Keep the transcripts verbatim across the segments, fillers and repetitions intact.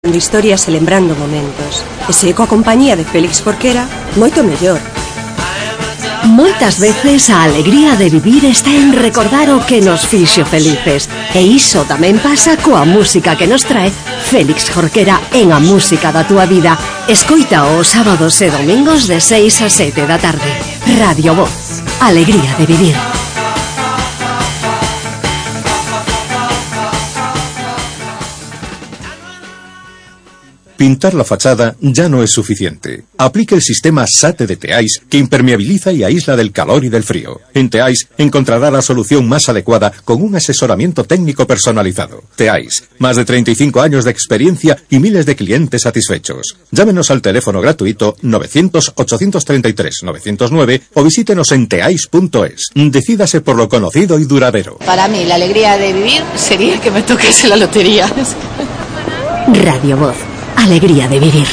Historias e lembrando momentos. E se coa compañía de Félix Jorquera, moito mellor. Moitas veces a alegría de vivir está en recordar o que nos fixo felices. E iso tamén pasa coa música que nos trae Félix Jorquera en A Música da Túa Vida. Escoita os sábados e domingos de seis a sete da tarde. Radio Voz. Alegría de vivir. Pintar la fachada ya no es suficiente. Aplique el sistema SATE de Teais, que impermeabiliza y aísla del calor y del frío. En Teais encontrará la solución más adecuada con un asesoramiento técnico personalizado. Teais, más de treinta y cinco años de experiencia y miles de clientes satisfechos. Llámenos al teléfono gratuito novecientos, ochocientos treinta y tres, novecientos nueve o visítenos en teais punto es. Decídase por lo conocido y duradero. Para mí, la alegría de vivir sería que me tocase la lotería. Radio Voz. Alegría de vivir.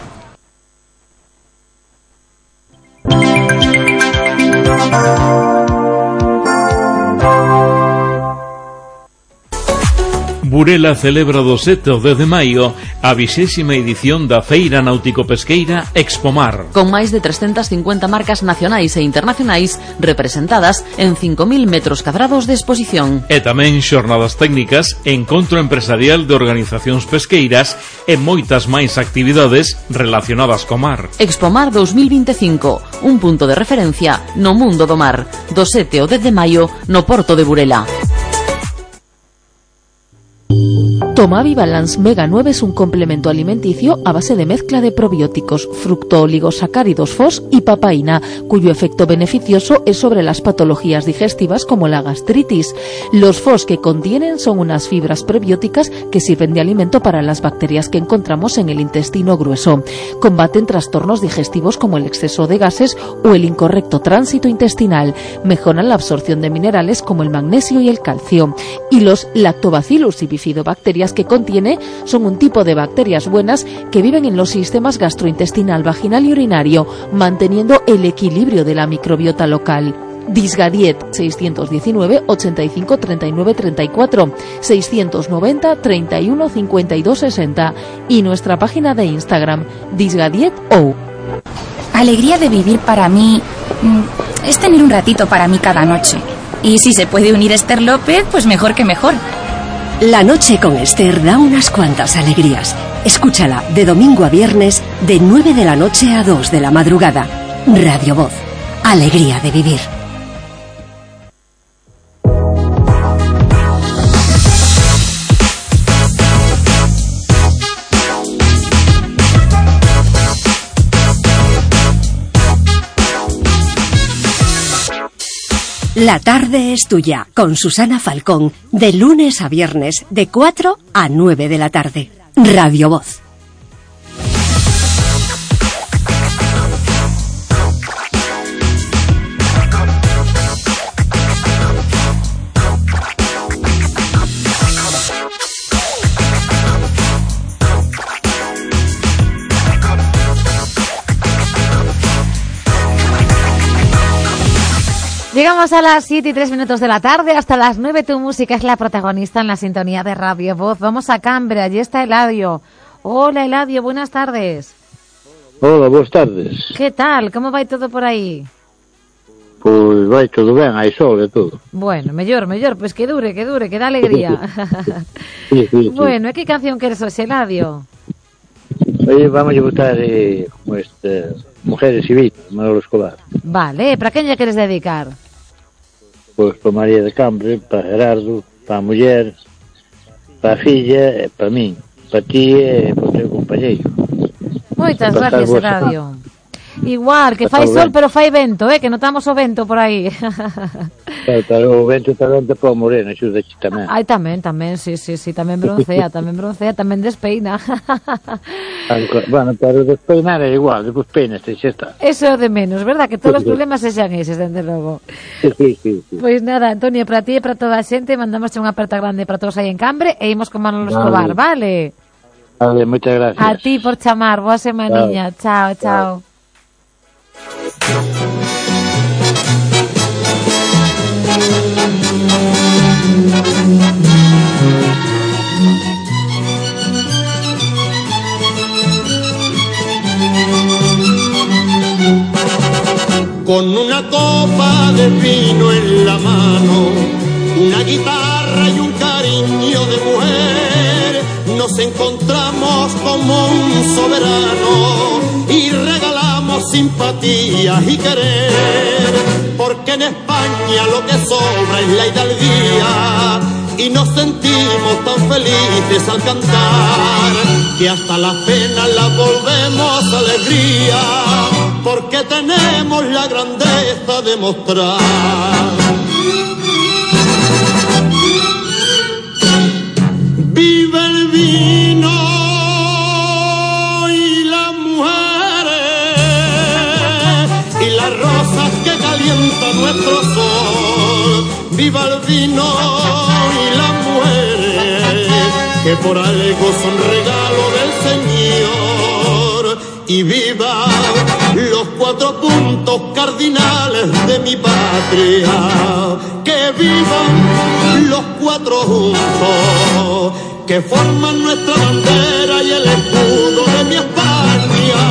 Burela celebra do sete ao dez de maio a vixésima edición da Feira Náutico-Pesqueira Expomar, con máis de trescentas cincuenta marcas nacionais e internacionais representadas en cinco mil metros cadrados de exposición. E tamén xornadas técnicas, encontro empresarial de organizacións pesqueiras e moitas máis actividades relacionadas co mar. Expomar dos mil vinte e cinco, un punto de referencia no mundo do mar, do sete ao dez de maio no Porto de Burela. Tomavi Balance Mega nueve es un complemento alimenticio a base de mezcla de probióticos, fructooligosacáridos F O S y papaína, cuyo efecto beneficioso es sobre las patologías digestivas como la gastritis. Los F O S que contienen son unas fibras prebióticas que sirven de alimento para las bacterias que encontramos en el intestino grueso. Combaten trastornos digestivos como el exceso de gases o el incorrecto tránsito intestinal. Mejoran la absorción de minerales como el magnesio y el calcio. Y los lactobacillus y bifidobacterias que contiene son un tipo de bacterias buenas que viven en los sistemas gastrointestinal, vaginal y urinario, manteniendo el equilibrio de la microbiota local. Disgadiet seiscientos diecinueve, ochenta y cinco, treinta y nueve, treinta y cuatro, seiscientos noventa, treinta y uno, cincuenta y dos, sesenta y nuestra página de Instagram Disgadiet O. Alegría de vivir para mí es tener un ratito para mí cada noche. Y si se puede unir Esther López, pues mejor que mejor. La noche con Esther da unas cuantas alegrías. Escúchala de domingo a viernes de nueve de la noche a dos de la madrugada. Radio Voz. Alegría de vivir. La tarde es tuya, con Susana Falcón, de lunes a viernes, de cuatro a nueve de la tarde. Radio Voz. Llegamos a las siete y tres minutos de la tarde, hasta las nueve tu música es la protagonista en la sintonía de Radio Voz. Vamos a Cambre, allí está Eladio. Hola Eladio, buenas tardes. Hola, buenas tardes. ¿Qué tal? ¿Cómo va todo por aí? Pois vai todo ben, hai sol e todo. Bueno, mellor, mellor, pois pues que dure, que dure, que dá alegría. Sí, sí, bueno, sí. e que canción queres hoxe, Eladio? Hoy vamos a votar eh, como este, Mujeres y Vida, Manolo Escobar. Vale, para quen lle queres dedicar? Pois para María de Cambre, para Gerardo, para a muller, para a filla e para min, para ti e para o teu compañeiro. Moitas gracias, Eladio. Igual, que fai sol, pero fai vento, eh, que notamos o vento por aí. Claro, o vento tamén te pode moreno, xuda aquí tamén. Ai, tamén, tamén, sí, sí, sí, tamén broncea, tamén broncea, tamén despeina. Bueno, pero despeinar é igual, despois peinas, xa está. Eso é de menos, verdad? Que todos os problemas sexan eses, dende logo. Sí, sí, sí, sí. Pois nada, Antonio, para ti e para toda a xente, mandamos unha aperta grande para todos aí en Cambre e imos con Manolo Escobar, vale? Vale, moitas gracias. A ti por chamar, boa semaniña, chao, chao. chao. con una copa de vino en la mano, una guitarra y un cariño de mujer, nos encontramos como un soberano y regalamos simpatías y querer, porque en España lo que sobra es la hidalguía y nos sentimos tan felices al cantar que hasta las penas las volvemos alegría, porque tenemos la grandeza de mostrar. Vive el vino y las mujeres y las rosas que calientan nuestro sol. Viva el vino y las mujeres que por algo son regalo del Señor. Y viva los cuatro puntos cardinales de mi patria, que vivan los cuatro juntos que forman nuestra bandera y el escudo de mi España.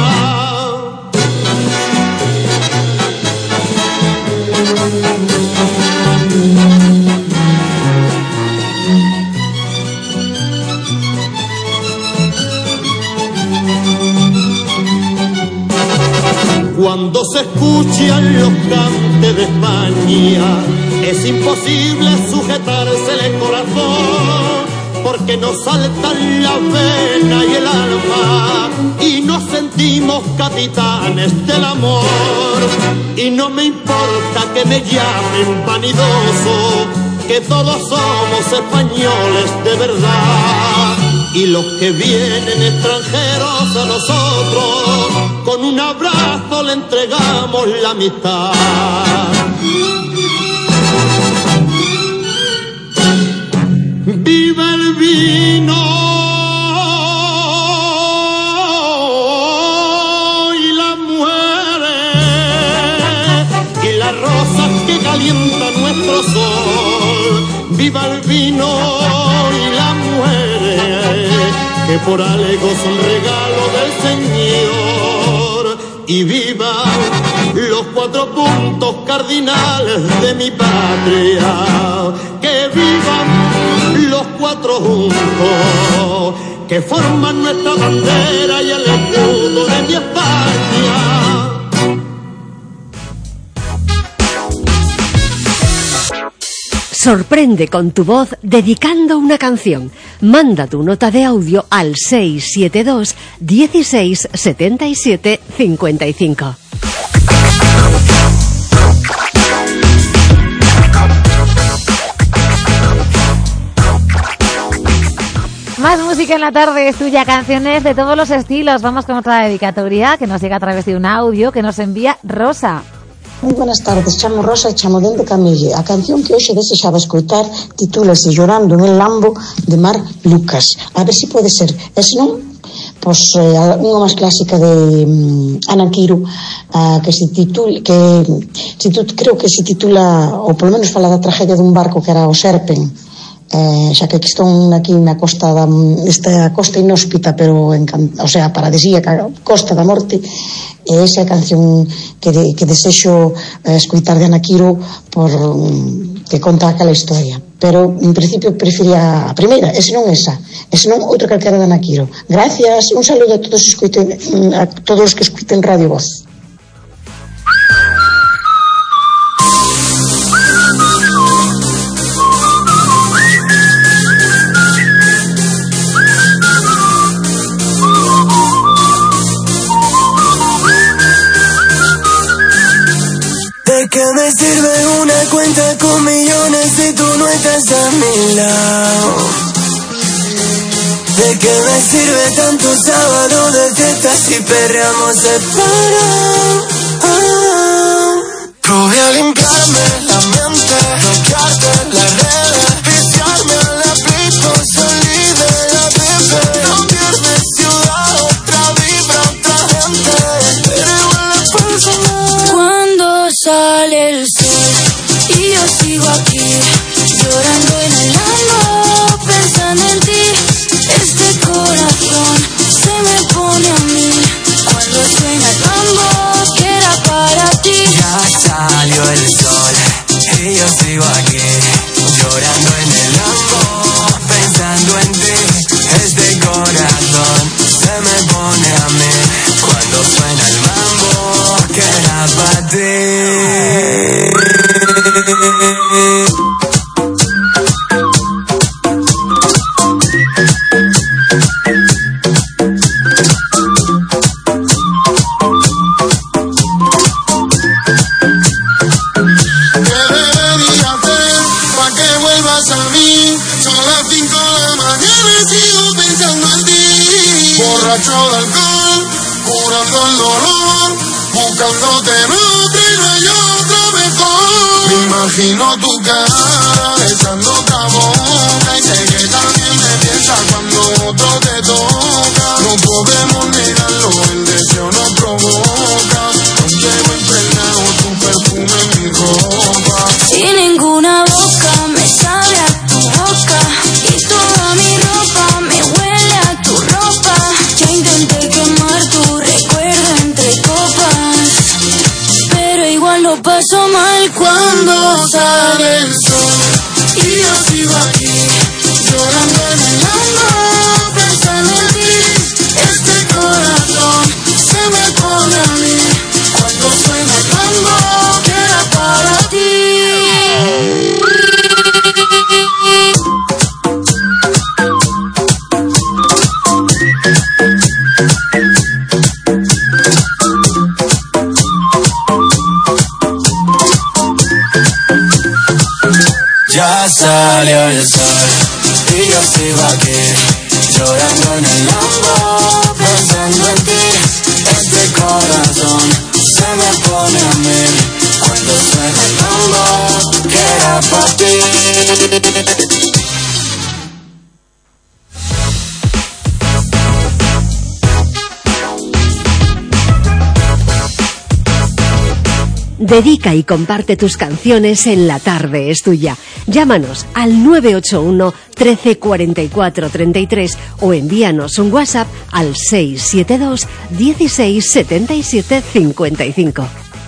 Cuando se escuchan los cantes de España, es imposible sujetarse el corazón, porque nos saltan la vena y el alma, y nos sentimos capitanes del amor. Y no me importa que me llamen vanidoso, que todos somos españoles de verdad. Y los que vienen extranjeros a nosotros, con un abrazo le entregamos la amistad. Viva el vino y las mujeres y las rosas que calientan nuestro sol. Viva el vino y las mujeres que por algo son regalo del Señor. Y viva los cuatro puntos cardinales de mi patria, que vivan los cuatro juntos que forman nuestra bandera y el escudo de mi España. Sorprende con tu voz dedicando una canción. Manda tu nota de audio al seis siete dos, dieciséis, setenta y siete, cincuenta y cinco. Más música en la tarde es tuya, canciones de todos los estilos. Vamos con otra dedicatoria que nos llega a través de un audio que nos envía Rosa. Moi buenas tardes, chamo Rosa e chamo dende Camille. A canción que hoxe desexaba escoitar titúlase Llorando en el Lambo de Mar Lucas. A ver se si pode ser. E se non, pois eh, unha máis clásica de um, Ana Quiro, uh, que se titula que se titula, creo que se titula, ou polo menos fala da tragedia dun barco que era o Serpen. Eh, xa que están aquí na costa da, esta costa inhóspita pero encan, o sea, paradisíaca Costa da Morte, e esa canción que, de, que desexo eh, escoitar de Ana Quiro por, um, que conta aquela historia, pero en principio prefería a primeira, e senón esa, e senón outra calquera de Ana Quiro. Gracias, un saludo a todos, escoiten, a todos os que escoiten Radio Voz. ¿Qué me sirve una cuenta con millones si tú no estás a mi lado? ¿De qué me sirve tanto sábado de fiesta si perreamos separados? Ah, probé a limpiarme la mente, bloquearte las redes, viciarme a la pico, salí de la bebé. Cambiar de ciudad, otra vibra, otra gente, pero igual es personal. Cuando sale el sol y yo sigo aquí, llorando en el alma, pensando en ti. Este corazón se me pone a mí cuando suena el mambo que era para ti. Ya me pone a mí cuando suena el mambo que era para ti. Borracho de alcohol, curando el dolor, buscándote en otra y no hay otra mejor. Me imagino tu cara besando otra boca y sé que también me piensas cuando otro te toca. No podemos negarlo, el deseo nos provoca. Nos llevo impregnado tu perfume en mi ropa. Y ninguna boca me sabe a tu boca y toda mi ropa me huele a tu ropa. Ya intenté quemar tu recuerdo entre copas, pero igual lo paso mal cuando sale el sol. Y yo sigo aquí, llorando en el amor, pensando en ti. Este corazón se me pone a mí cuando suena el mambo que era para ti. Ya salió el sol y yo sigo aquí, llorando en el lambo, pensando en ti. Este corazón se me pone a mí cuando suena el mambo que era para ti. Dedica y comparte tus canciones en La Tarde es Tuya. Llámanos al nueve ocho uno, trece, cuarenta y cuatro, treinta y tres o envíanos un WhatsApp al seis siete dos, dieciséis, setenta y siete, cincuenta y cinco.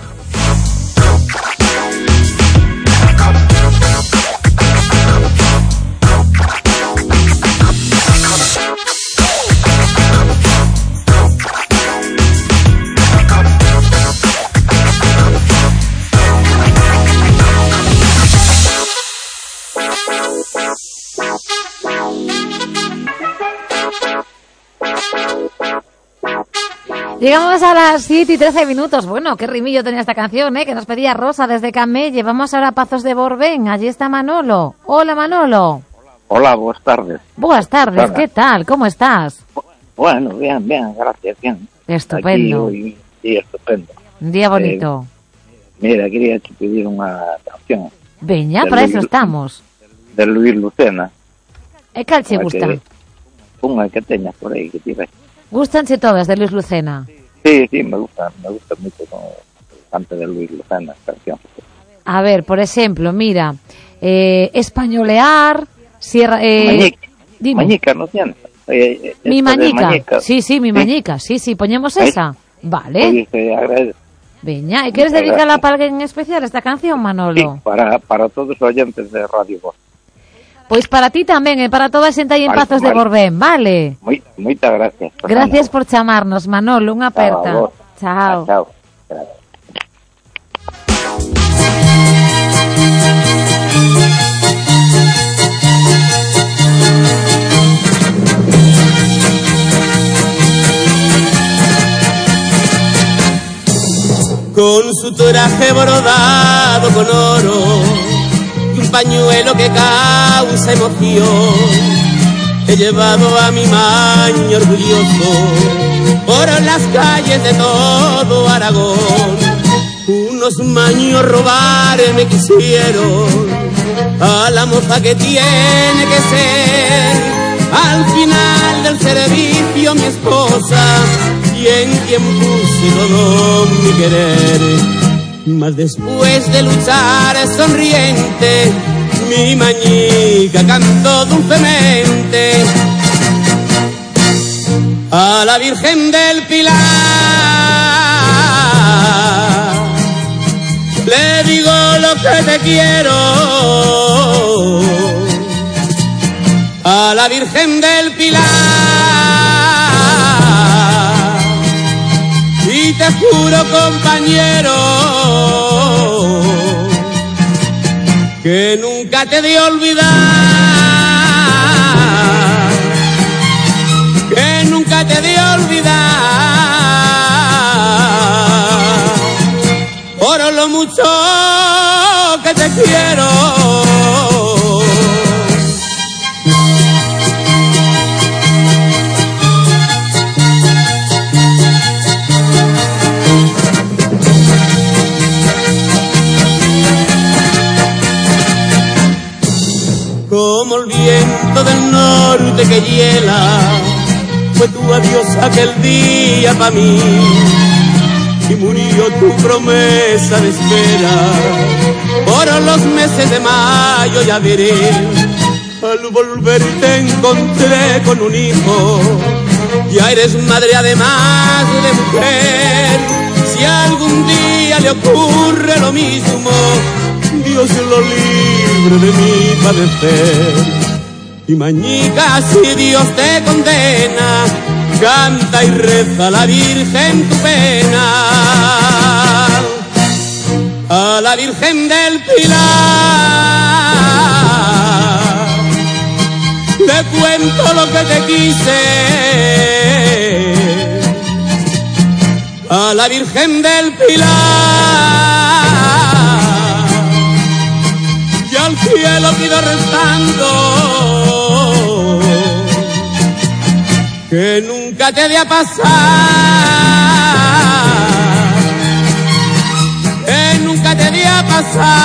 Llegamos a las siete y trece minutos. Bueno, qué rimillo tenía esta canción, ¿eh? Que nos pedía Rosa desde Camelle. Vamos ahora a Pazos de Borbén. Allí está Manolo. Hola, Manolo. Hola, buenas tardes. Buenas tardes, ¿qué tal? ¿Cómo estás? Bueno, bien, bien, gracias, bien. Estupendo. Aquí hoy, sí, estupendo. Un día bonito. Eh, mira, quería te pedir una canción. Veña, para eso estamos. De Luis Lucena. E cal che gusta? Que, unha que teñas por aí que tires. Gústanse todas de Luis Lucena. Sí, sí, me gusta, me gusta mucho como cante de Luis Lucena, canción. A ver, por ejemplo, mira, eh, Españolear, Sierra... Eh, Mañica, dime. Mañica, ¿no tienes? Eh, mi Mañica. Mañica, sí, sí, mi ¿Sí? Mañica, sí, sí, poñemos ¿Sí? esa. Vale. Oye, agradezco. Veña, ¿y quieres dedicarla para alguén en especial esta canción, Manolo? Sí, para, para todos os oyentes de Radio Voz. Pois para ti tamén, e para toda a xente aí en Vale, Pazos vale. de Borbén, vale? Moi, moitas gracias. Gracias por chamarnos, Manolo, unha aperta. Chao, Chao. Chao. Gracias. Con su traje brodado con oro y un pañuelo que causa emoción, he llevado a mi maño orgulloso por las calles de todo Aragón. Unos maños robar me quisieron a la moza que tiene que ser al final del servicio mi esposa, y en quien puse todo mi querer. Mas después de luchar sonriente, mi Mañica cantó dulcemente a la Virgen del Pilar. Le digo lo que te quiero a la Virgen del Pilar. te juro, compañero, que nunca te de olvidar, que nunca te de olvidar, por lo mucho que te quiero. Como el viento del norte que hiela, fue tu adiós aquel día pa' mí, y murió tu promesa de espera. Por los meses de mayo ya veré, al volver te encontré con un hijo, ya eres madre además de mujer. Si algún día le ocurre lo mismo, Dios lo libre de mi padecer. Y mañica, si Dios te condena, canta y reza a la Virgen tu pena. A la Virgen del Pilar le cuento lo que te quise. A la Virgen del Pilar y al cielo pido rezando que nunca te dé a pasar, que nunca te dé a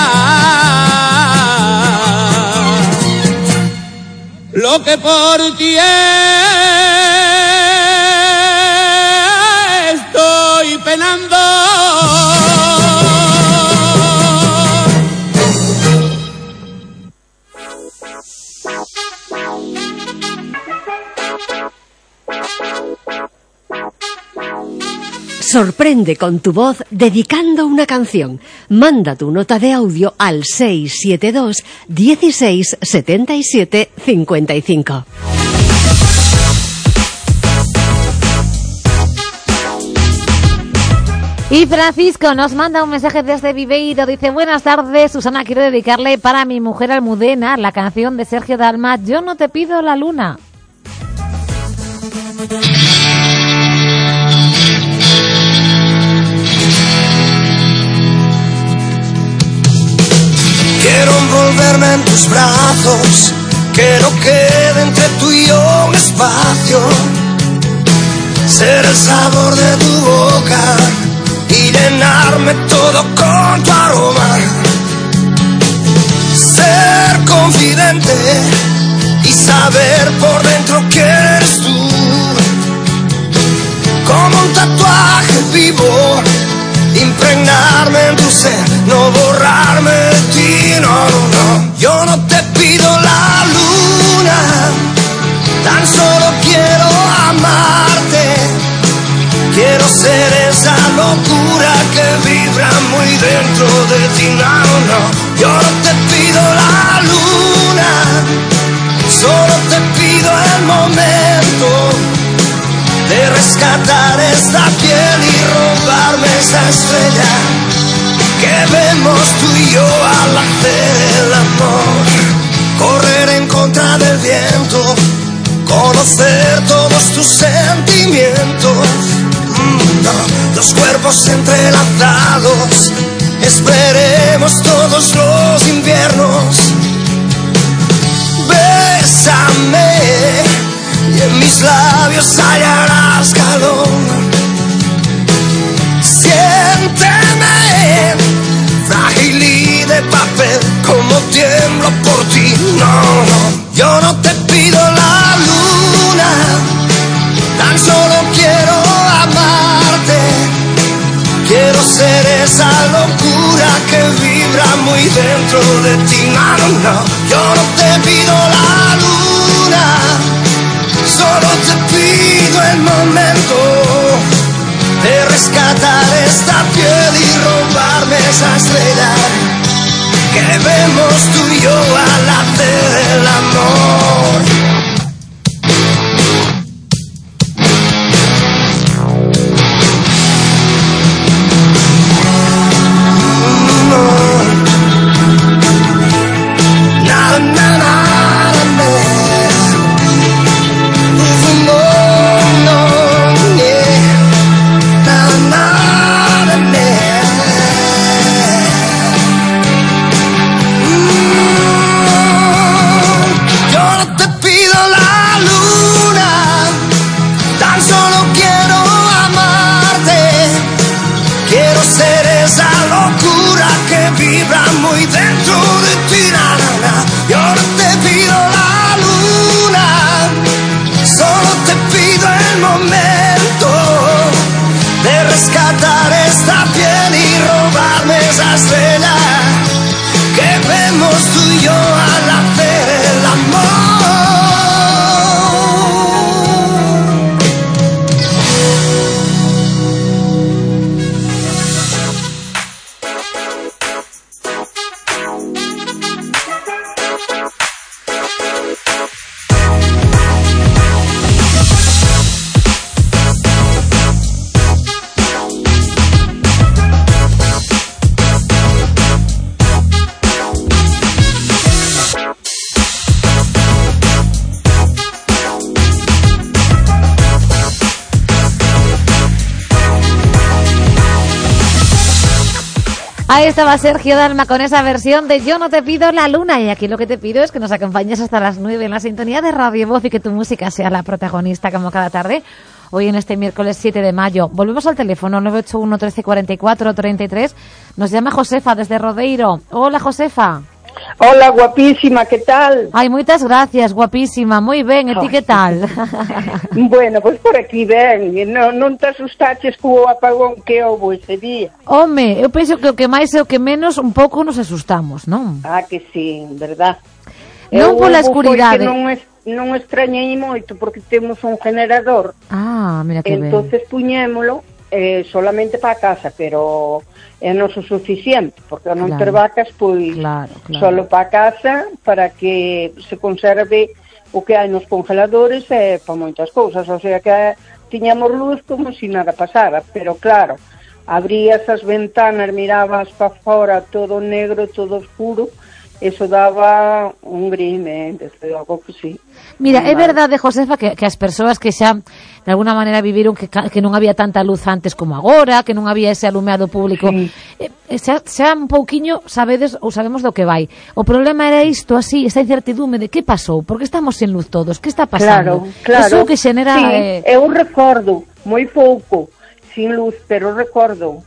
pasar lo que por ti estoy penando. Sorprende con tu voz dedicando una canción. Manda tu nota de audio al seis siete dos, dieciséis, setenta y siete, cincuenta y cinco. Y Francisco nos manda un mensaje desde Viveiro. Dice: buenas tardes, Susana, quiero dedicarle para mi mujer Almudena la canción de Sergio Dalma, Yo no te pido la luna. Quiero envolverme en tus brazos, que no quede entre tú y yo un espacio. Ser el sabor de tu boca y llenarme todo con tu aroma. Ser confidente y saber por dentro que eres tú. Como un tatuaje vivo, impregnarme en tu ser, no borrarme de ti, no, no, no. Yo no te pido la luna, tan solo quiero amarte. Quiero ser esa locura que vibra muy dentro de ti, no, no. Yo no te pido la luna, solo te pido el momento de rescatar esta piel y robarme esa estrella que vemos tú y yo al hacer el amor. Correr en contra del viento, conocer todos tus sentimientos. Mm, no, los cuerpos entrelazados, esperemos todos los inviernos. Bésame y en mis labios hallarás calor. Siénteme, frágil y de papel, como tiemblo por ti. No, no, yo no te pido la luna, tan solo quiero amarte. Quiero ser esa locura que vibra muy dentro de ti. No, no, no, yo no te pido la luna, solo te pido el momento de rescatar esta piel y robarme esa estrella que vemos tú y yo al hacer el amor. las velas que vemos tú y yo al hacer el amor. Ahí estaba Sergio Dalma con esa versión de Yo no te pido la luna. Y aquí lo que te pido es que nos acompañes hasta las nueve en la sintonía de Radio Voz y que tu música sea la protagonista como cada tarde. Hoy en este miércoles siete de mayo. Volvemos al teléfono nueve ocho uno, trece, cuarenta y cuatro, treinta y tres. Nos llama Josefa desde Rodeiro. Hola, Josefa. Hola, guapísima, ¿qué tal? Ay, muchas gracias, guapísima. Muy ben, e ti que tal? Bueno, pois pues por aquí ben. Non, non te asustaches co apagón que houve ese día? Home, eu penso que o que máis e o que menos un pouco nos asustamos, non? Ah, que sí, verdad. Non eu, pola escuridade. Non, es, non extrañei moito porque temos un generador. Ah, mira que ben. Entonces puñémolo eh, solamente para casa, pero é non o suficiente, porque non Claro. ter vacas, pois Claro, claro. solo para casa, para que se conserve o que hai nos congeladores e para moitas cousas, o sea que tiñamos luz como se si nada pasara, pero claro, abrías as ventanas, mirabas para fora, todo negro, todo oscuro, eso daba un grime, desde logo que sí. Mira, é Mal. verdade, Josefa, que, que as persoas que xa de alguna maneira viviron que, ca- que non había tanta luz antes como agora, que non había ese alumeado público, Sí. eh, xa, xa un pouquiño sabedes ou sabemos do que vai. O problema era isto así, esta incertidume de que pasou, porque estamos sen luz todos, que está pasando? Claro, claro. Eso que xenera... Sí, eh, eu recordo, moi pouco, sin luz, pero recordo.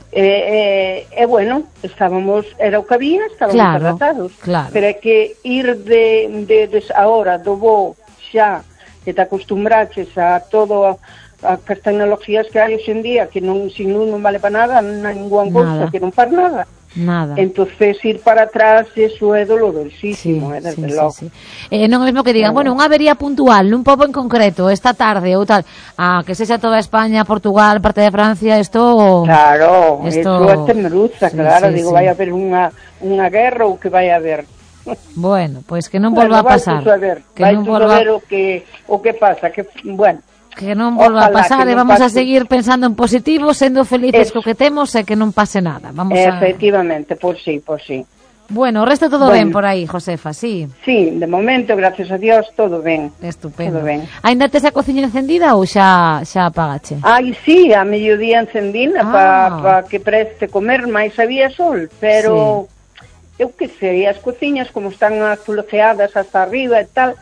E, eh, eh, bueno, estábamos, era o que había, estábamos Claro, arrasados. claro. Pero é que ir de, de, de ahora, do bo, xa, que te acostumbraches a todo, a, a as tecnologías que hai hoxe en día, que non, sin luz non vale para nada, non hai ninguna cousa, Nada. que non faz nada. Nada. Entonces ir para atrás, eso é dolorosísimo, é desde sí, logo. sí, sí. Eh, non é mesmo que digan, Claro. bueno, unha avería puntual nun pobo en concreto, esta tarde ou tal, ah, que sexa toda España, Portugal, parte de Francia, isto... Claro, esto... eso é temeruza, Sí, claro, sí, digo, sí. vai haber unha, unha guerra ou que vai haber. Bueno, pois que non Bueno, volva a vai pasar. tú saber, Que vai non tú volva... saber o que, o que pasa, que, bueno, Que non volva a Ojalá pasar que e non vamos a pase. seguir pensando en positivo, sendo felices Eso. co que temos e que non pase nada. Vamos a... efectivamente, por sí, por sí. Bueno, o resto todo Bueno. ben por aí, Josefa, sí. Sí, de momento, gracias a Dios, todo ben. Estupendo. Todo ben. Ainda tes a cociña encendida ou xa xa apagache? Ai, sí, a mediodía encendina Ah. para pa que preste comer, máis había sol, pero eu que sei, as cociñas como están azulejeadas hasta arriba e tal,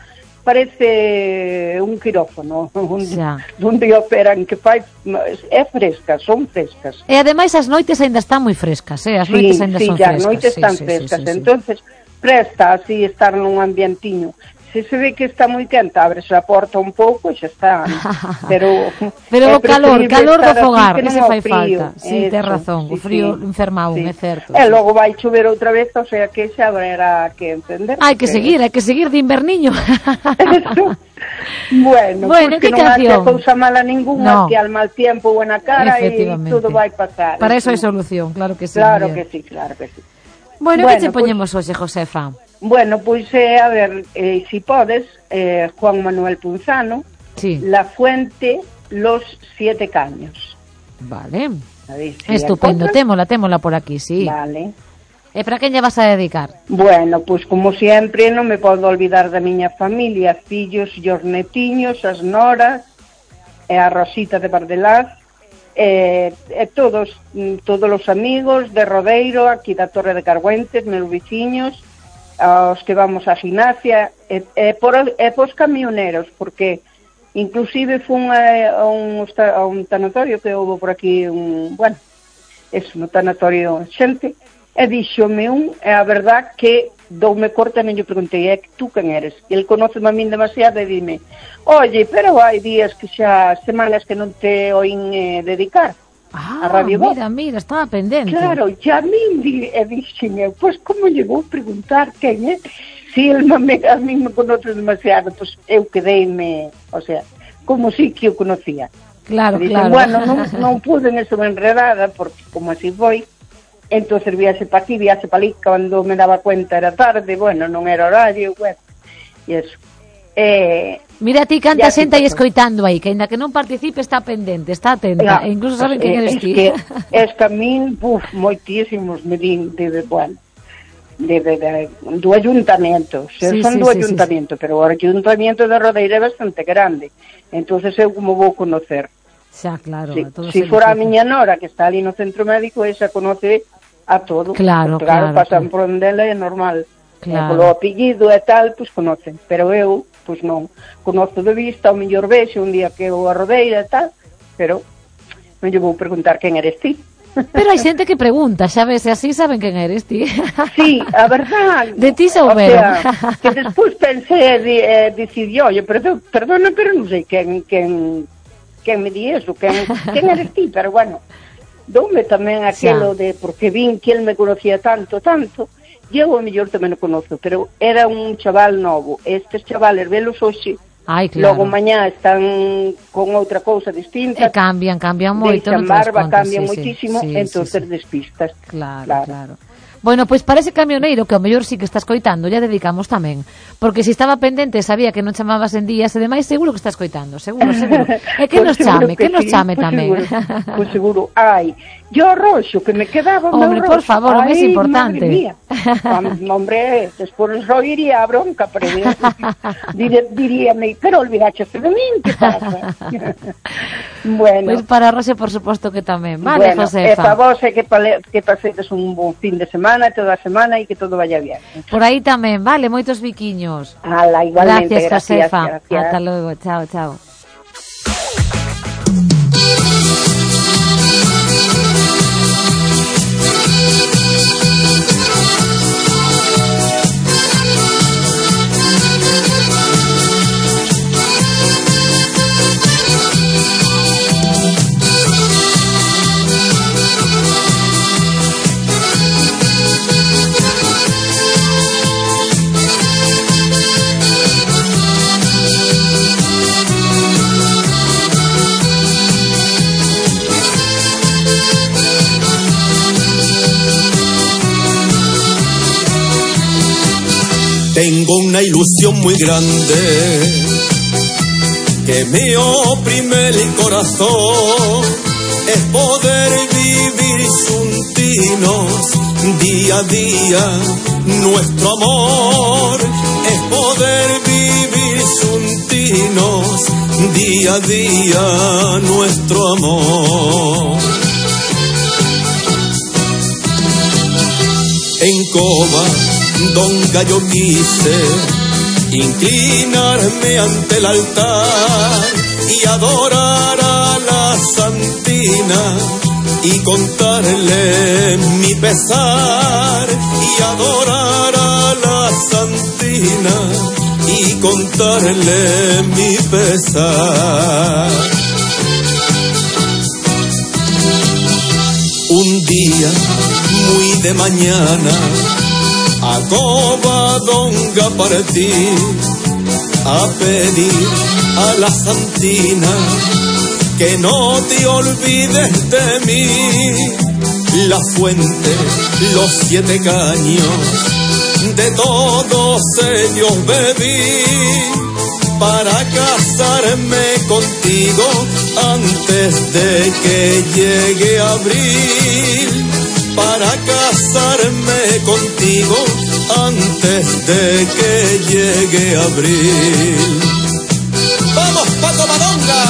parece un quirófano onde, Xa. onde operan, que fai, é fresca, son frescas. E ademais as noites aínda están moi frescas, eh? As Sí, noites aínda sí, son ya, frescas. noites sí, están sí, frescas, sí, sí, sí. entonces presta así estar nun ambientiño. Se se ve que está moi quente, abres a porta un pouco e xa está. Pero Pero é o calor, preferible calor do estar así fogar, que non ese ao fai frío. falta. Sí, Eso, tes razón, o sí, frío sí. enferma un, Sí. é certo. E sí. logo vai chover outra vez, o sea que xa habrá que entender. Hai que seguir, hai que seguir de inverniño. Bueno, Bueno, pues que ¿qué non hace canción? cousa mala ninguna, No. que al mal tiempo buena cara e Efectivamente. todo vai pasar. Para eso hai solución, claro que sí. Claro muller. que sí, claro que sí. Bueno, Bueno, que che pues- poñemos hoxe, Josefa? Bueno, pois, eh, a ver, eh, si podes, eh, Juan Manuel Punzano, Sí. La Fuente, Los Siete Caños. Vale. A ver si Estupendo, encontras. témola, témola por aquí, sí. Vale. E para quen lle vas a dedicar? Bueno, pois como sempre non me podo olvidar da miña familia, fillos e os netiños, as noras, e a Rosita de Bardelás, e, e todos mm, todos os amigos de Rodeiro, aquí da Torre de Carguentes, meus veciños, aos que vamos á gimnasia, e, e, por, e pos camioneros, porque inclusive fun a, a, un, a un tanatorio que houve por aquí, un, bueno, eso, no tanatorio xente, e díxome un, é a verdad que doume corta, non lle preguntei, é que tú quen eres? E el conóceme a min demasiado e dime, oye, pero hai días que xa, semanas que non te oín eh, dedicar. Ah, a Radio Voz. mira, mira, estaba pendente. Claro, e a min di, e dixen eu, pois como lle vou preguntar quen é? Si el me, a min me conoce demasiado, pois eu quedeime, o sea, como si que o conocía. Claro, dicen, claro. Bueno, non, non pude en eso enredada, porque como así foi, entonces viase pa aquí, viase pa ali, cando me daba cuenta era tarde, bueno, non era horario, bueno, e eso. Eh, Mira ti canta xente aí pasou. escoitando aí, que ainda que non participe está pendente, está atenta, Ya, e incluso saben pues, quen eres es ti. Que, es que a min, buf, moitísimos me din de, de bueno, de, de, de, do ayuntamento, se Sí, son sí, do sí, ayuntamento, pero o ayuntamento de Rodeira é bastante grande, entonces eu como vou conocer. Xa, claro. Si, a todos si eles fora a dicen. miña nora, que está ali no centro médico, esa conoce a todo. Claro, Porque, claro, claro, pasan claro. por onde ela é normal. Claro. Eh, polo apellido e tal, pois conocen, pero eu, pois non, conozo de vista, o mellor vexo un día que eu a Rodeira e tal, pero non lle vou preguntar quen eres ti. Pero hai xente que pregunta, xa ves, e así saben quen eres ti. Sí, a verdad. De ti o souberon. sea, que despois pensé di, eh, dicir, oye, perdón, perdona, pero non sei quen, quen, quen me di eso, quen, quen eres ti, pero bueno, doume tamén aquelo de, porque vin que el me conocía tanto, tanto, e eu a mellor tamén o conozo, pero era un chaval novo. Estes chavales, velos hoxe, Ai, claro. logo mañá están con outra cousa distinta. E cambian, cambian moito. Deixan non te das barba, conta, cambian sí, sí, moitísimo, sí, entonces sí, sí. despistas. Claro, claro. claro. Bueno, pois pues para ese camioneiro que ao mellor sí que está escoitando, ya dedicamos tamén. Porque se si estaba pendente, sabía que non chamabas en días e demais, seguro que está escoitando, seguro, seguro. E que Pues nos chame, que, que nos sí, chame pues tamén. Seguro, pues seguro. Ai, yo roxo, que me quedaba o meu Hombre, roxo. por favor, o máis Ai, importante. Madre mía. Am- hombre, despois só iría a bronca, pero dir, diríame, pero olvidaches de min, que pasa? Bueno. Pois pues para Roxe, por suposto que tamén. Vale, Bueno, e Josefa. para vos é que, pale, que pasedes un bon fin de semana, toda a semana, e que todo vaya bien. Por aí tamén, vale, moitos biquiños. Ala, igualmente, gracias, gracias, Josefa. gracias. Hasta luego, chao, chao. Tengo una ilusión muy grande que me oprime el corazón, es poder vivir juntinos día a día. Nuestro amor es poder vivir juntinos día a día. Nuestro amor. En Cova, donde yo quise inclinarme ante el altar y adorar a la Santina y contarle mi pesar, y adorar a la Santina y contarle mi pesar. Un día muy de mañana a Covadonga partí a pedir a la Santina que no te olvides de mí. La fuente, los siete caños, de todos ellos bebí para casarme contigo antes de que llegue abril. Para casarme contigo antes de que llegue abril. ¡Vamos, Paco Madonga!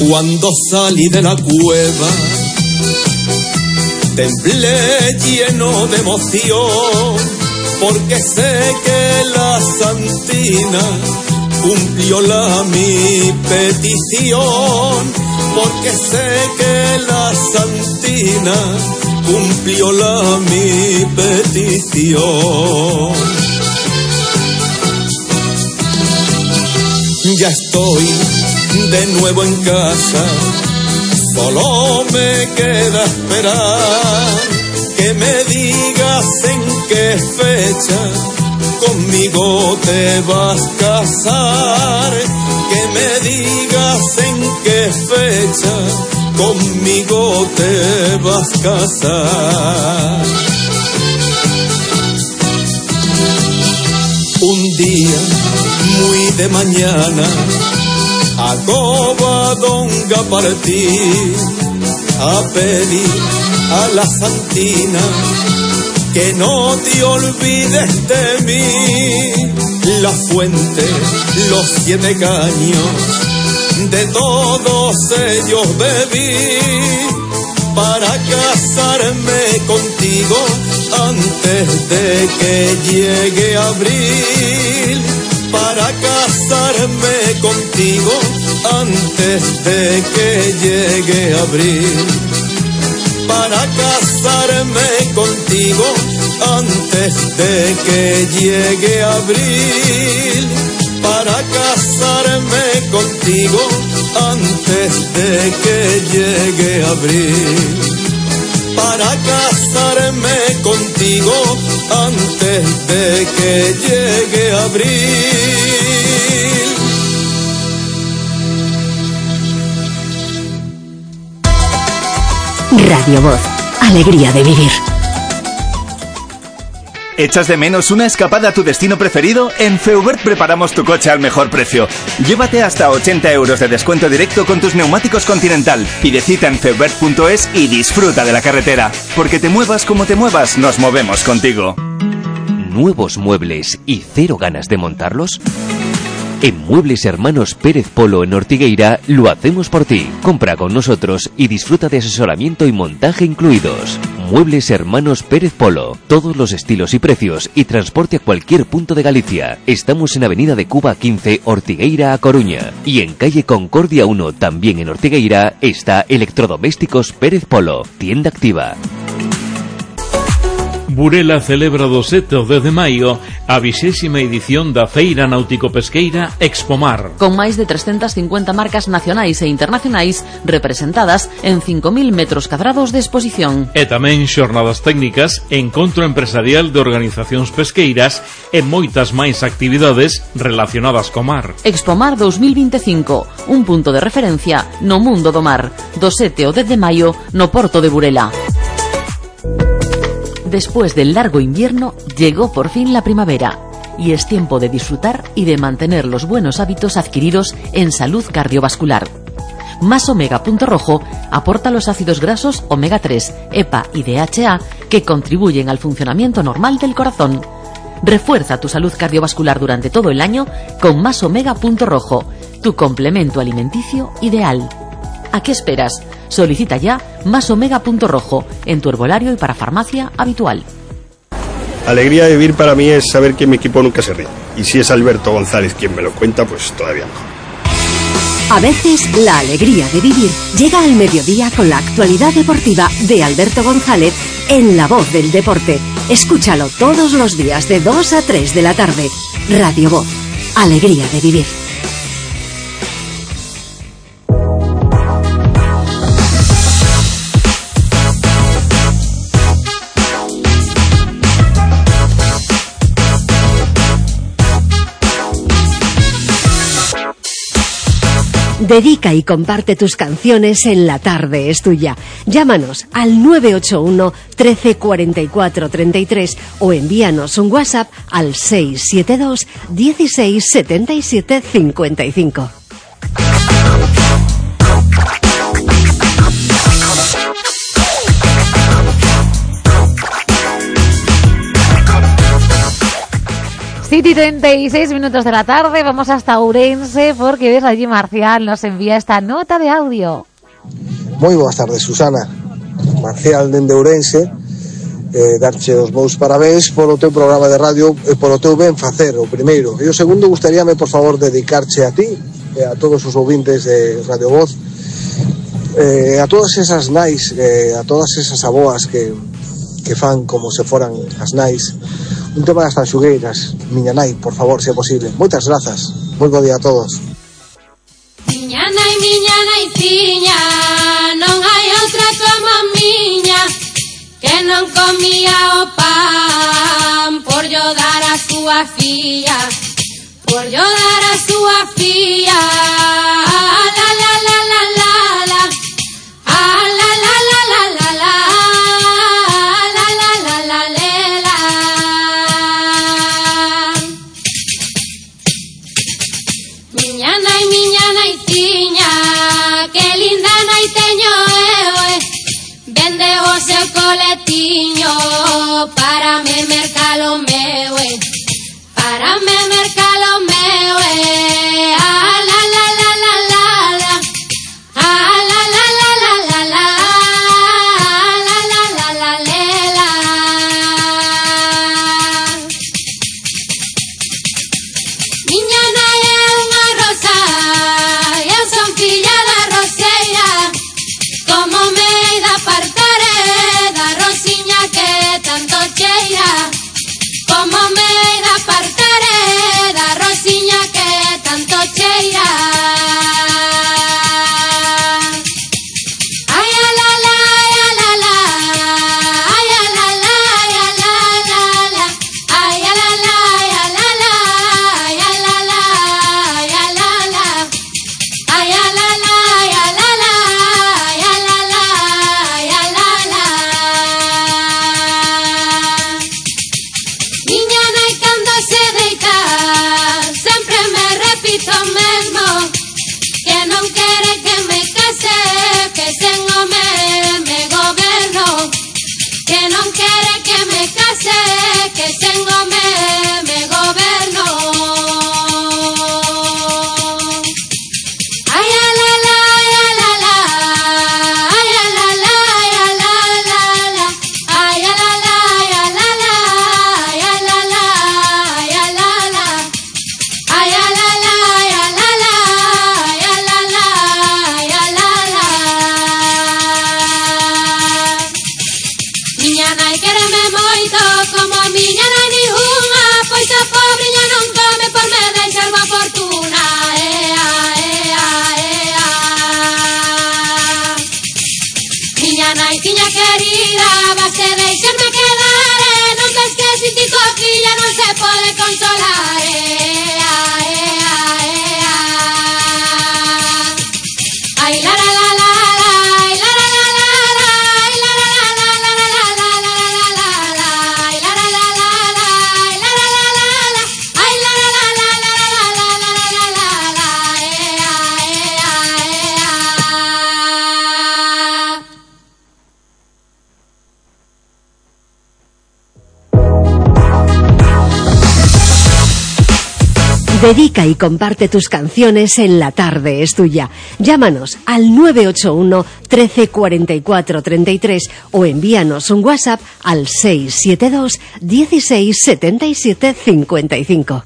Cuando salí de la cueva, temblé lleno de emoción, porque sé que la Santina cumplió la mi petición, porque sé que la Santina cumplió la mi petición. Ya estoy de nuevo en casa, solo me queda esperar que me digas en qué fecha conmigo te vas a casar, que me digas en qué fecha conmigo te vas a casar. Un día muy de mañana a Covadonga partí a pedir a la Santina que no te olvides de mí. La fuente, los siete caños, de todos ellos bebí para casarme contigo antes de que llegue abril, para casarme contigo antes de que llegue abril, para casarme contigo antes de que llegue abril, para casarme contigo antes de que llegue abril, para casarme contigo antes de que llegue abril. Radio Voz, alegría de vivir. ¿Echas de menos una escapada a tu destino preferido? En Feubert preparamos tu coche al mejor precio. Llévate hasta ochenta euros de descuento directo con tus neumáticos Continental. Pide cita en feubert punto es y disfruta de la carretera. Porque te muevas como te muevas, nos movemos contigo. ¿Nuevos muebles y cero ganas de montarlos? En Muebles Hermanos Pérez Polo en Ortigueira lo hacemos por ti. Compra con nosotros y disfruta de asesoramiento y montaje incluidos. Muebles Hermanos Pérez Polo. Todos los estilos y precios y transporte a cualquier punto de Galicia. Estamos en Avenida de Cuba quince, Ortigueira a Coruña. Y en Calle Concordia uno, también en Ortigueira, está Electrodomésticos Pérez Polo. Tienda activa. Burela celebra do sete ao dez de maio a vixésima edición da Feira Náutico-Pesqueira Expomar. Con máis de trescentas cincuenta marcas nacionais e internacionais representadas en cinco mil metros cadrados de exposición. E tamén xornadas técnicas, encontro empresarial de organizacións pesqueiras e moitas máis actividades relacionadas co mar. Expomar dos mil veinticinco, un punto de referencia no mundo do mar, do sete ao dez de maio no Porto de Burela. Después del largo invierno, llegó por fin la primavera y es tiempo de disfrutar y de mantener los buenos hábitos adquiridos en salud cardiovascular. Más Omega Punto Rojo aporta los ácidos grasos omega tres, E P A y D H A que contribuyen al funcionamiento normal del corazón. Refuerza tu salud cardiovascular durante todo el año con Más Omega Punto Rojo, tu complemento alimenticio ideal. ¿A qué esperas? Solicita ya Más Omega Punto Rojo en tu herbolario y para farmacia habitual. Alegría de vivir para mí es saber que mi equipo nunca se ríe. Y si es Alberto González quien me lo cuenta, pues todavía mejor. A veces la alegría de vivir llega al mediodía con la actualidad deportiva de Alberto González en La Voz del Deporte. Escúchalo todos los días de dos a tres de la tarde. Radio Voz, alegría de vivir. Dedica y comparte tus canciones en La Tarde es Tuya. Llámanos al nueve ocho uno, trece, cuarenta y cuatro, treinta y tres o envíanos un WhatsApp al seis siete dos, dieciséis, setenta y siete, cincuenta y cinco. siete y treinta y seis minutos de la tarde, vamos hasta Ourense porque ves allí Marcial nos envía esta nota de audio. Moi boas tardes, Susana. Marcial dende Ourense, eh, darche os meus parabéns polo teu programa de radio e polo teu ben facer, o primeiro. E o segundo, gustaríame, por favor, dedicarche a ti e a todos os ouvintes de Radio Voz, eh, a todas esas nais, eh, a todas esas aboas que, que fan como se foran as nais. Un tema das tanxugueiras, miña nai, por favor, se é posible. Moitas grazas. Moi bo día a todos. Miña nai, miña naiciña, non hai outra como a miña, que non comía o pan por yo dar a súa filla, por yo dar a súa filla. La la la la la la, ah la la la la la la, la la la la la. Miña nai, miña naiciña, que linda nai teño eu, eh. Vende o seu coletiño para me mercar o meu, eh. Para me mercar o meu, eh. Ah, la la la la la la, ah, la la la la la la, la la la la la. Miña nai é unha rosa, eu son filla da roseira, como me hei de apartar da rosiña que tanto cheira, como me hei de apartar da rosiña que tanto cheira. Ay, a la la, ay, a la la, ay, a la la, ay, a la la la, ay, a la la, ay, a la la, ay, a la la, ay, a la la, ay, a la la, ay, a la la, ay, a la la, ay, a la la. Miña nai cando se deita sempre me repito o mesmo, que non quere que me case, que sen home me goberno, que non quere que me case, que sen home me goberno. Ay, a la la, ay, a la la, ay, a la la, ay, a la la la, ay, a la la, ay, a la la, ay, a la la, ay, a la la, ay, a la la, ay, a la la, ay, a la la, ay, a la la. Miña nai quéreme moito, como a miña nai ninguna, pois a pobriña non come por me deixar boa fortuna. Ea, ea, ea. Miña nai tiña querida, vaste deixarme quedar, eh, non ves que sin ti coa filla non se pode consolar. Ea, ea, ea. Ay, la la la la la, ay, la la la la la, ay, la la la la la la la la la la la, ay, la la la la la, ay, la la la la la, ay, la la la la la la la la la la la, ea, ea, ea. Dedica y comparte tus canciones en La Tarde es Tuya. Llámanos al nueve ocho uno, trece, cuarenta y cuatro, treinta y tres o envíanos un WhatsApp al seis siete dos, dieciséis, setenta y siete, cincuenta y cinco.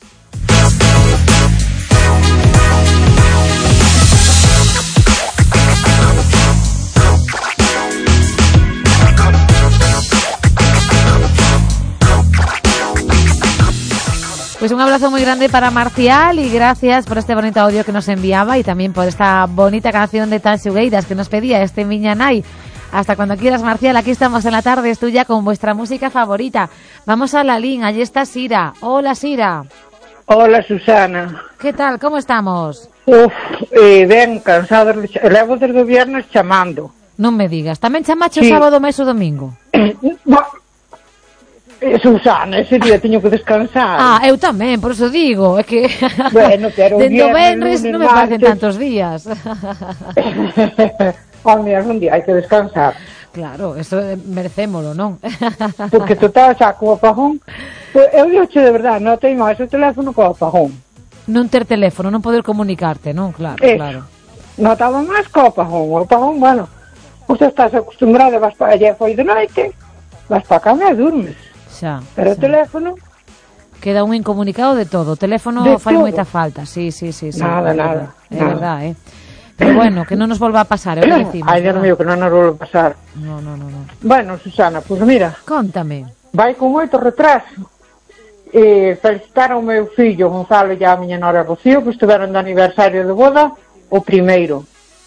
Pues un abrazo muy grande para Marcial y gracias por este bonito audio que nos enviaba y también por esta bonita canción de Tanxugueiras que nos pedía este Miña nai. Hasta cuando quieras, Marcial, aquí estamos en La Tarde es Tuya con vuestra música favorita. Vamos a la línea, allí está Sira. Hola, Sira. Hola, Susana. ¿Qué tal? ¿Cómo estamos? Uf, eh, ben, cansado. Levo desde o viernes chamando. Non me digas. Tamén chamache o Sí. sábado, mes o domingo? Eh, Susana, ese día teño que descansar. Ah, eu tamén, por eso digo. É que Bueno, pero o dentro viernes, venres lunes, non me parecen martes. tantos días. Ao menos un día hai que descansar. Claro, eso merecémolo, non? Porque total, xa, co apagón, eu digo de verdad, non teño máis o teléfono co apagón. Non ter teléfono, non poder comunicarte, non? Claro, Eso. claro. Notaba máis co apagón. O apagón, bueno, usted estás acostumbrado, vas para allá, foi de noite, vas para a cama e durmes. Xa. Pero o xa. teléfono... Queda un incomunicado de todo. O teléfono De fai todo. moita falta. Sí, sí, sí, sí. Nada, é nada, verdad, É nada. verdad, eh. Pero bueno, que non nos volva a pasar, é o que decimos. Ai, Dios ¿verdad? mío, que non nos volve a pasar. No, no, no, no. Bueno, Susana, pois pues mira, Cóntame. vai con moito retraso. E felicitar ao meu fillo Gonzalo e a miña nora Rocío, que estiveron de aniversario de boda o primeiro.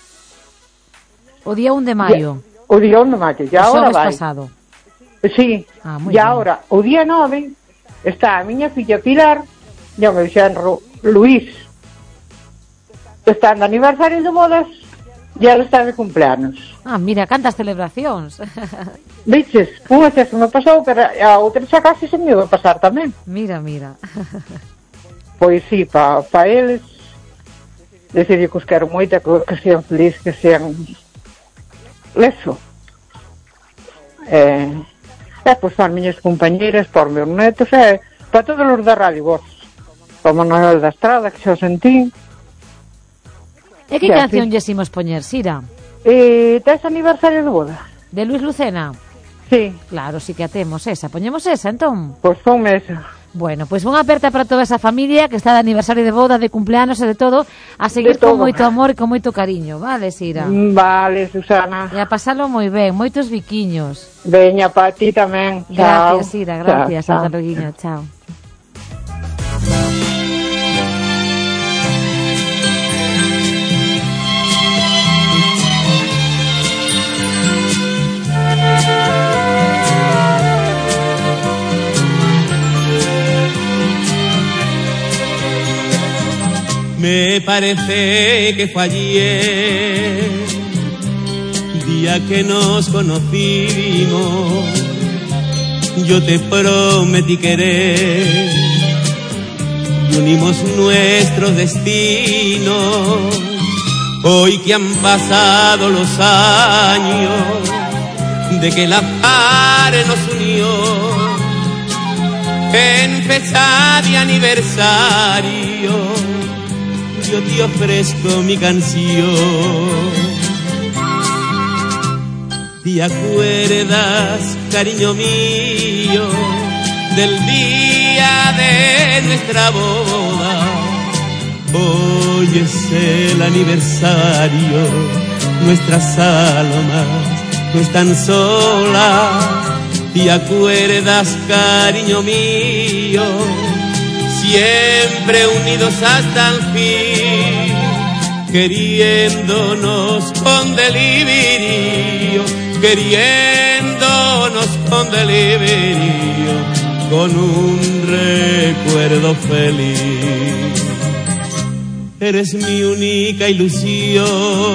O día un de maio. O día un de maio, e O agora xoves vai. pasado. Sí, Ah, e moi ben. agora, o día nove, está a miña filla Pilar e o meu xenro Luís. Están de aniversario de bodas e ela está de cumpleanos. Ah, mira, cantas celebracións. Viches, unha xa se me pasou, pero a outra xa casi se me iba a pasar tamén. Mira, mira. Pois sí, pa, pa eles, decidir que os quero moito, que, que sean felices, que sean... Eso. Eh, e, pois, para as miñas compañeras, para os meus netos, e para todos os da radio, vos. Para Manuel da Estrada, que xa o sentí. E que Xa, canción sí. lle imos poñer, Sira? E tes aniversario de boda? De Luis Lucena? Sí. Claro, sí que a temos esa. Poñemos esa, entón? Pois ponme esa. Bueno, pois unha aperta para toda esa familia que está de aniversario de boda, de cumpleanos e de todo, a seguir De con todo. moito amor e con moito cariño, vale, Sira? Vale, Susana. E a pasalo moi ben, moitos biquiños. Veña, para ti tamén. Gracias, Chao. Sira, gracias. Chao, Hasta chao. luego, chao. Me parece que fue ayer, día que nos conocimos, yo te prometí querer y unimos nuestros destinos. Hoy que han pasado los años de que la par nos unió, en fecha de aniversario yo te ofrezco mi canción. ¿Te acuerdas, cariño mío, del día de nuestra boda? Hoy es el aniversario, nuestras almas no están solas. ¿Te acuerdas, cariño mío? Siempre unidos hasta el fin, queriéndonos con delirio, queriéndonos con delirio, con un recuerdo feliz. Eres mi única ilusión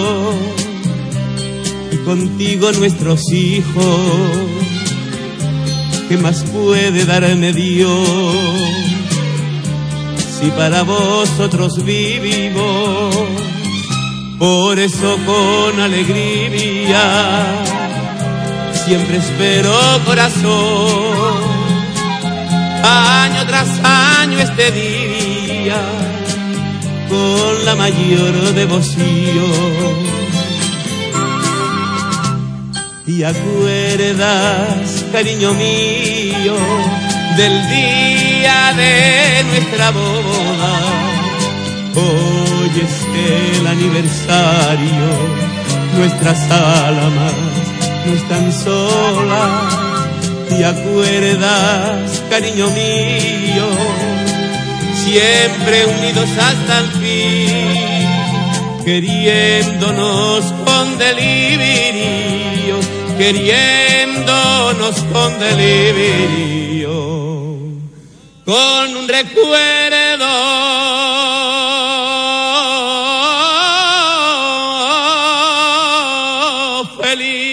y contigo nuestros hijos. ¿Qué más puede darme Dios? Si para vosotros vivimos, por eso con alegría siempre espero, corazón, año tras año este día, con la mayor devoción. ¿Te acuerdas, cariño mío, del día de nuestra boda? Hoy es el aniversario, nuestras almas no están solas. ¿Te acuerdas, cariño mío? Siempre unidos hasta el fin, queriéndonos con delirio, queriéndonos con delirio, con un recuerdo feliz.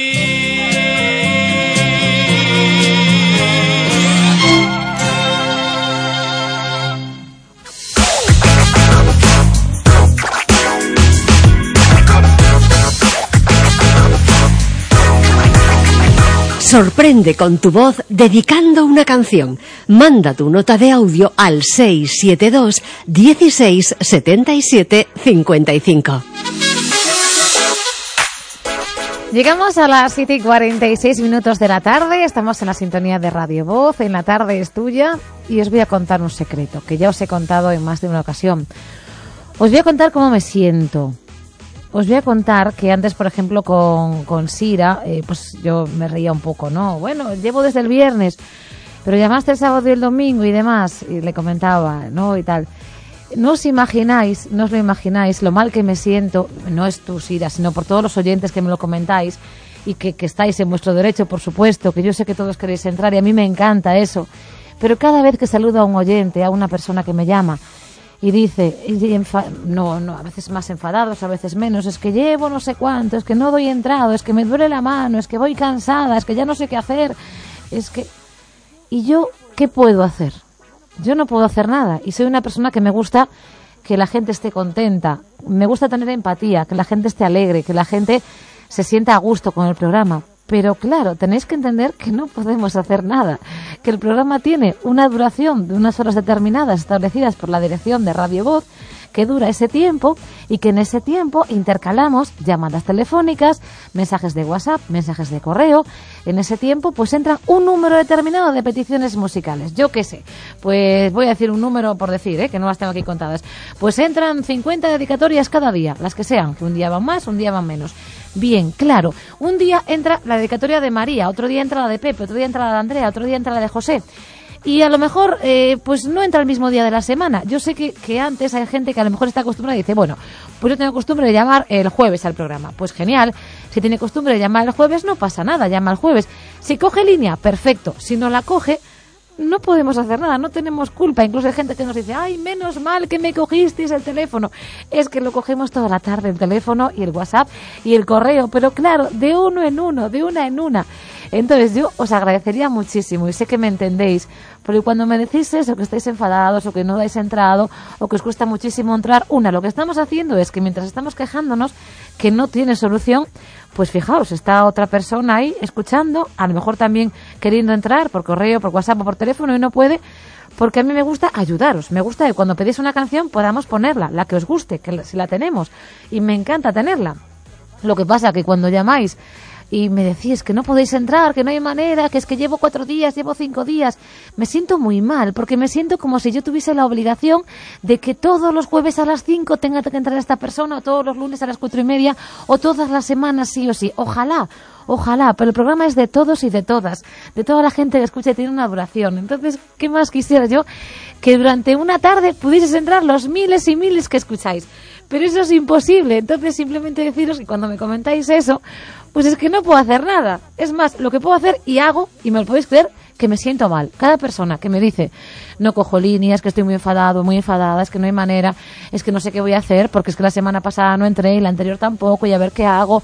Sorprende con tu voz dedicando una canción. Manda tu nota de audio al seis siete dos, dieciséis, setenta y siete, cincuenta y cinco. Llegamos a las siete y cuarenta y seis minutos de la tarde, estamos en la sintonía de Radio Voz, en La Tarde es Tuya, y os voy a contar un secreto, que ya os he contado en más de una ocasión. Os voy a contar cómo me siento. Os voy a contar que antes, por ejemplo, con, con Sira, eh, pues yo me reía un poco, ¿no? Bueno, llevo desde el viernes, pero llamaste el sábado y el domingo y demás, y le comentaba, ¿no? Y tal. No os imagináis, no os lo imagináis, lo mal que me siento, no es tú, Sira, sino por todos los oyentes que me lo comentáis y que, que estáis en vuestro derecho, por supuesto, que yo sé que todos queréis entrar y a mí me encanta eso. Pero cada vez que saludo a un oyente, a una persona que me llama y dice, y enfa- no, no, a veces más enfadados, a veces menos, es que llevo no sé cuánto, es que no doy entrado, es que me duele la mano, es que voy cansada, es que ya no sé qué hacer, es que... ¿Y yo qué puedo hacer? Yo no puedo hacer nada y soy una persona que me gusta que la gente esté contenta, me gusta tener empatía, que la gente esté alegre, que la gente se sienta a gusto con el programa. Pero claro, tenéis que entender que no podemos hacer nada, que el programa tiene una duración de unas horas determinadas establecidas por la dirección de Radio Voz, que dura ese tiempo y que en ese tiempo intercalamos llamadas telefónicas, mensajes de WhatsApp, mensajes de correo. En ese tiempo pues entra un número determinado de peticiones musicales. Yo qué sé, pues voy a decir un número por decir, ¿eh? Que no las tengo aquí contadas. Pues entran cincuenta dedicatorias cada día, las que sean, que un día van más, un día van menos. Bien, claro, un día entra la dedicatoria de María, otro día entra la de Pepe, otro día entra la de Andrea, otro día entra la de José. Y a lo mejor, eh, pues no entra el mismo día de la semana. Yo sé que, que antes hay gente que a lo mejor está acostumbrada y dice, bueno, pues yo tengo costumbre de llamar el jueves al programa. Pues genial, si tiene costumbre de llamar el jueves no pasa nada, llama el jueves. Si coge línea, perfecto. Si no la coge, no podemos hacer nada, no tenemos culpa. Incluso hay gente que nos dice, ay, menos mal que me cogisteis el teléfono. Es que lo cogemos toda la tarde, el teléfono y el WhatsApp y el correo. Pero claro, de uno en uno, de una en una. Entonces yo os agradecería muchísimo y sé que me entendéis, porque cuando me decís eso, que estáis enfadados o que no dais entrado o que os cuesta muchísimo entrar, una, lo que estamos haciendo es que mientras estamos quejándonos que no tiene solución, pues fijaos, está otra persona ahí escuchando, a lo mejor también queriendo entrar por correo, por WhatsApp o por teléfono y no puede, porque a mí me gusta ayudaros, me gusta que cuando pedís una canción podamos ponerla, la que os guste, que si la tenemos, y me encanta tenerla. Lo que pasa que cuando llamáis y me decís que no podéis entrar, que no hay manera, que es que llevo cuatro días, llevo cinco días, me siento muy mal, porque me siento como si yo tuviese la obligación de que todos los jueves a las cinco tenga que entrar esta persona, o todos los lunes a las cuatro y media, o todas las semanas sí o sí. Ojalá, ojalá, pero el programa es de todos y de todas, de toda la gente que escucha y tiene una duración. Entonces, ¿qué más quisiera yo? Que durante una tarde pudieses entrar los miles y miles que escucháis. Pero eso es imposible. Entonces, simplemente deciros que cuando me comentáis eso, pues es que no puedo hacer nada. Es más, lo que puedo hacer y hago, y me lo podéis creer, que me siento mal. Cada persona que me dice, no cojo líneas, que estoy muy enfadado, muy enfadada, es que no hay manera, es que no sé qué voy a hacer, porque es que la semana pasada no entré y la anterior tampoco, y a ver qué hago.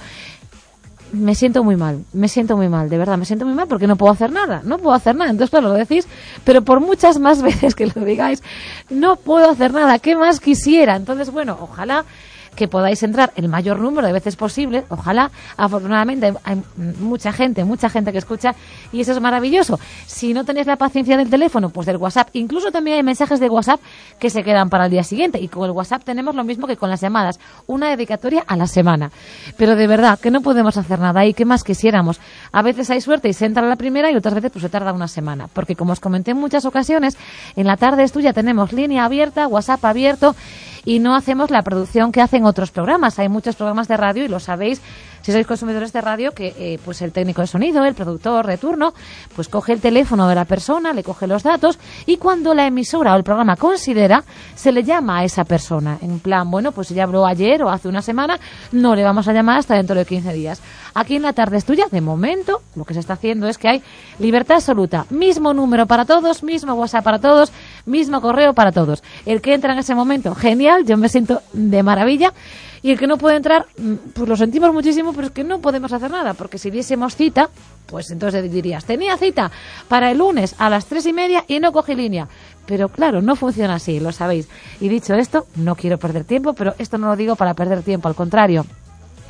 Me siento muy mal, me siento muy mal, de verdad, me siento muy mal porque no puedo hacer nada, no puedo hacer nada. Entonces, claro, lo decís, pero por muchas más veces que lo digáis, no puedo hacer nada, ¿qué más quisiera? Entonces, bueno, ojalá que podáis entrar el mayor número de veces posible, ojalá. Afortunadamente hay mucha gente, mucha gente que escucha y eso es maravilloso. Si no tenéis la paciencia del teléfono, pues del WhatsApp. Incluso también hay mensajes de WhatsApp que se quedan para el día siguiente, y con el WhatsApp tenemos lo mismo que con las llamadas, una dedicatoria a la semana. Pero de verdad que no podemos hacer nada y qué más quisiéramos. A veces hay suerte y se entra la primera y otras veces pues se tarda una semana, porque como os comenté en muchas ocasiones, en La Tarde es Tuya tenemos línea abierta, WhatsApp abierto, y no hacemos la producción que hacen otros programas. Hay muchos programas de radio y lo sabéis si sois consumidores de radio, que eh, pues el técnico de sonido, el productor de turno, pues coge el teléfono de la persona, le coge los datos y cuando la emisora o el programa considera, se le llama a esa persona. En plan, bueno, pues si ya habló ayer o hace una semana, no le vamos a llamar hasta dentro de quince días. Aquí en La Tarde es Tuya, de momento, lo que se está haciendo es que hay libertad absoluta. Mismo número para todos, mismo WhatsApp para todos, mismo correo para todos. El que entra en ese momento, genial, yo me siento de maravilla. Y el que no puede entrar, pues lo sentimos muchísimo, pero es que no podemos hacer nada, porque si diésemos cita, pues entonces dirías, tenía cita para el lunes a las tres y media y no cogí línea. Pero claro, no funciona así, lo sabéis. Y dicho esto, no quiero perder tiempo, pero esto no lo digo para perder tiempo, al contrario.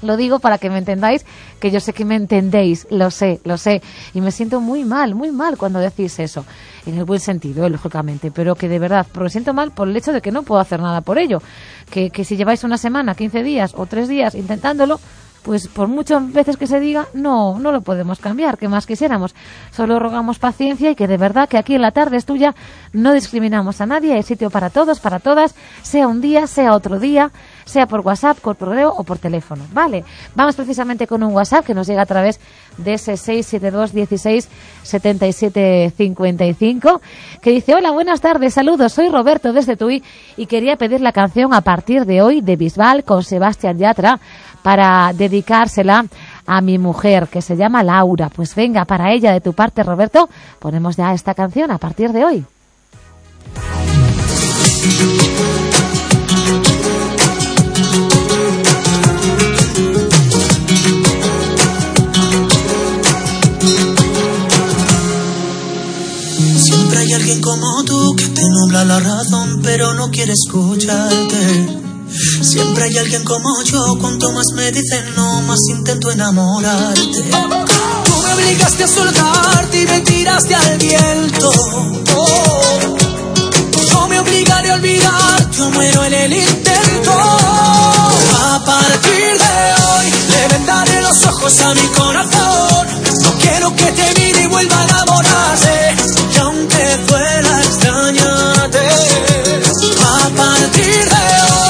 Lo digo para que me entendáis, que yo sé que me entendéis, lo sé, lo sé. Y me siento muy mal, muy mal cuando decís eso. En el buen sentido, eh, lógicamente, pero que de verdad, porque me siento mal por el hecho de que no puedo hacer nada por ello. Que, que si lleváis una semana, quince días o tres días intentándolo, pues por muchas veces que se diga, no, no lo podemos cambiar, que más quisiéramos. Solo rogamos paciencia y que de verdad que aquí en La Tarde es Tuya no discriminamos a nadie, hay sitio para todos, para todas, sea un día, sea otro día, sea por WhatsApp, por correo o por teléfono. Vale, vamos precisamente con un WhatsApp que nos llega a través de ese seis siete dos dieciséis setenta y siete cincuenta y cinco, que dice: hola, buenas tardes, saludos, soy Roberto desde Tui y quería pedir la canción A Partir de Hoy de Bisbal con Sebastián Yatra para dedicársela a mi mujer, que se llama Laura. Pues venga, para ella de tu parte, Roberto, ponemos ya esta canción A Partir de Hoy. Siempre hay alguien como tú que te nubla la razón, pero no quiere escucharte. Siempre hay alguien como yo, cuanto más me dicen no, más intento enamorarte. Tú me obligaste a soltarte y me tiraste al viento. Oh, yo me obligaré a olvidar, yo muero en el intento. A partir de hoy le vendaré los ojos a mi corazón. No quiero que te mire y vuelva a enamorarse, y aunque duela extrañarte. A partir de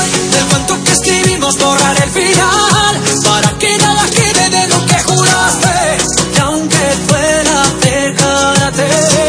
borrar el final para que nada quede de lo que juraste, y aunque fuera dejarte,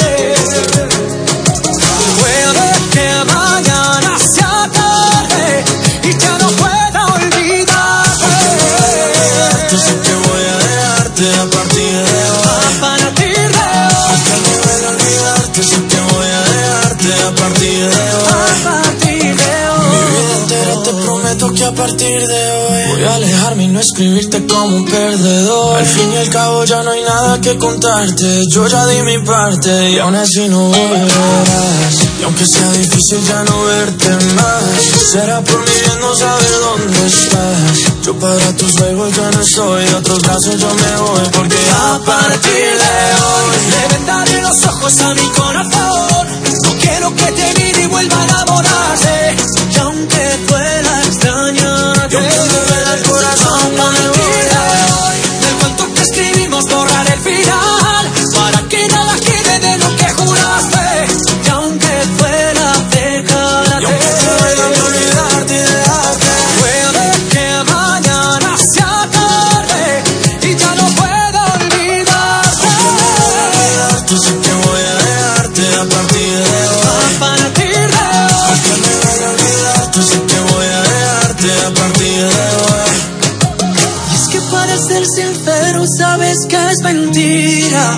puede que mañana sea tarde y ya no pueda olvidarte. Yo sé que voy a dejarte a partir de hoy. A partir de hoy. Aunque no pueda olvidarte, sé que voy a dejarte a partir de hoy. A partir de hoy. Mi vida entera te prometo que a partir de hoy voy a alejarme y no escribirte como un perdedor. Al fin y al cabo ya no hay nada que contarte, yo ya di mi parte y aún así no volverás. Y aunque sea difícil ya no verte más, será por mi bien no saber dónde estás. Yo para tus juegos ya no estoy, de otros brazos yo me voy, porque a partir de hoy le vendaré los ojos a mi corazón. No quiero que te mire y vuelva a enamorarse, y aunque duela extrañarte, y aunque me duela el corazón, a partir de hoy del cuento que escribimos borrar el final para que nada quede de lo que juraste, y aunque fuera dejarte, y aunque fuera de olvidarte y dejarte, puede que mañana sea tarde y ya no pueda olvidarte. Aunque me duele olvidarte, sé que voy a dejarte a partir de hoy. A partir de hoy. Aunque me duele olvidarte, sé que voy a dejarte a partir de hoy. Y es que para ser sincero sabes que es mentira.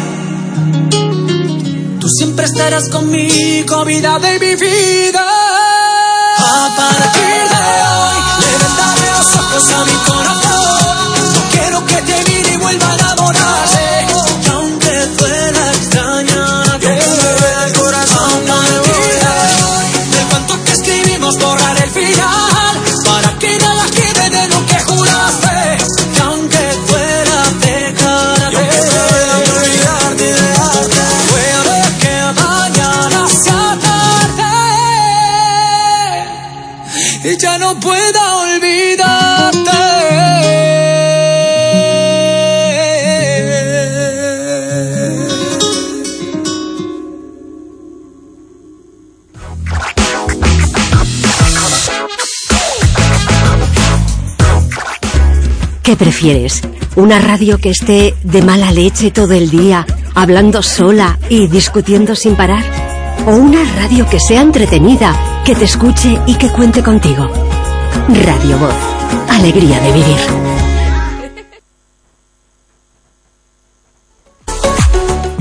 Tú siempre estarás conmigo, vida de mi vida. A partir de hoy le vendaré los ojos a mi corazón. No quiero que te mire y vuelva a enamorarse, y aunque duela extrañarte, y aunque me duela el corazón, a partir de hoy del cuento que escribimos borrar el final para que nada quede de lo que juraste, y aunque fuera dejarte, y aunque fuera de olvidarte y dejarte, puede que mañana sea tarde y ya no pueda olvidarte. ¿Qué prefieres? ¿Una radio que esté de mala leche todo el día, hablando sola y discutiendo sin parar? ¿O una radio que sea entretenida, que te escuche y que cuente contigo? Radio Voz. Alegría de vivir.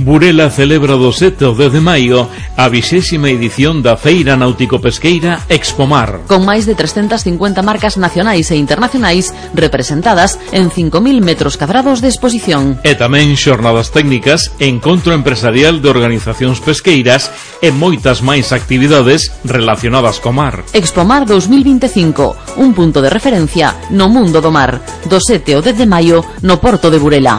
Burela celebra do sete ao dez de maio a vixésima edición da Feira Náutico-Pesqueira Expomar. Con máis de trescentas cincuenta marcas nacionais e internacionais representadas en cinco mil metros cadrados de exposición. E tamén xornadas técnicas, encontro empresarial de organizacións pesqueiras e moitas máis actividades relacionadas co mar. Expomar dos mil veinticinco, un punto de referencia no mundo do mar, do sete ao dez de maio no Porto de Burela.